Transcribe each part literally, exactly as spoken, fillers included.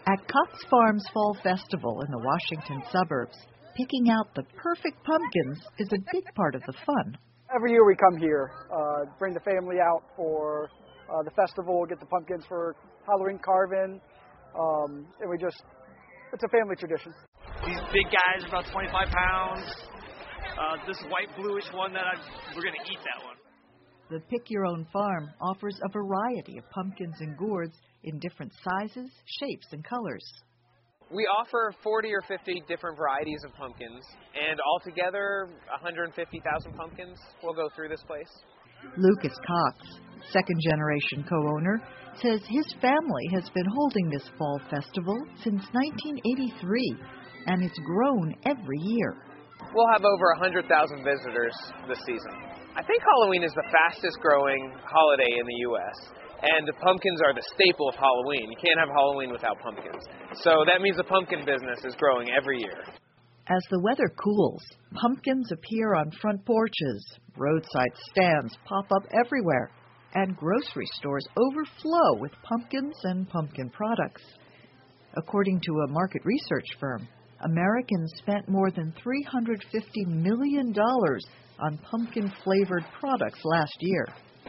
At Cox Farms Fall Festival in the Washington suburbs, picking out the perfect pumpkins is a big part of the fun. Every year we come here, uh, bring the family out for uh, the festival, get the pumpkins for Halloween carving, um, and we just, it's a family tradition. These big guys are about twenty-five pounds. Uh, this white bluish one that I, we're going to eat that one. The Pick Your Own Farm offers a variety of pumpkins and gourds in different sizes, shapes, and colors. We offer forty or fifty different varieties of pumpkins, and altogether one hundred fifty thousand pumpkins will go through this place. Lucas Cox, second-generation co-owner, says his family has been holding this fall festival since nineteen eighty-three, and it's grown every year. We'll have over one hundred thousand visitors this season. I think Halloween is the fastest growing holiday in the U S, and the pumpkins are the staple of Halloween. You can't have Halloween without pumpkins. So that means the pumpkin business is growing every year. As the weather cools, pumpkins appear on front porches, roadside stands pop up everywhere, and grocery stores overflow with pumpkins and pumpkin products. According to a market research firm, Americans spent more than three hundred fifty million dollars on pumpkin-flavored products last year.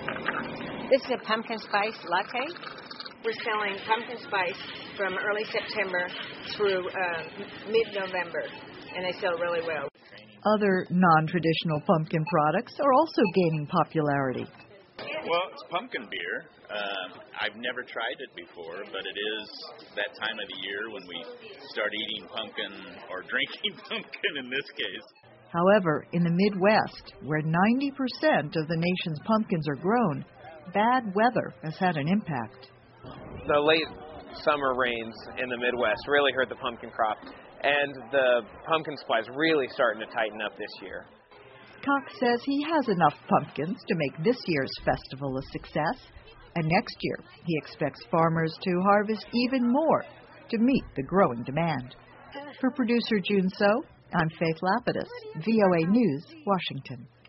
This is a pumpkin spice latte. We're selling pumpkin spice from early September through uh, mid-November, and they sell really well. Other non-traditional pumpkin products are also gaining popularity. Well, it's pumpkin beer. Um, I've never tried it before, but it is that time of the year when we start eating pumpkin or drinking pumpkin in this case. However, in the Midwest, where ninety percent of the nation's pumpkins are grown, bad weather has had an impact. The late summer rains in the Midwest really hurt the pumpkin crop, and the pumpkin supply is really starting to tighten up this year. Cox says he has enough pumpkins to make this year's festival a success, and next year he expects farmers to harvest even more to meet the growing demand. For producer June So, I'm Faith Lapidus, V O A News, Washington.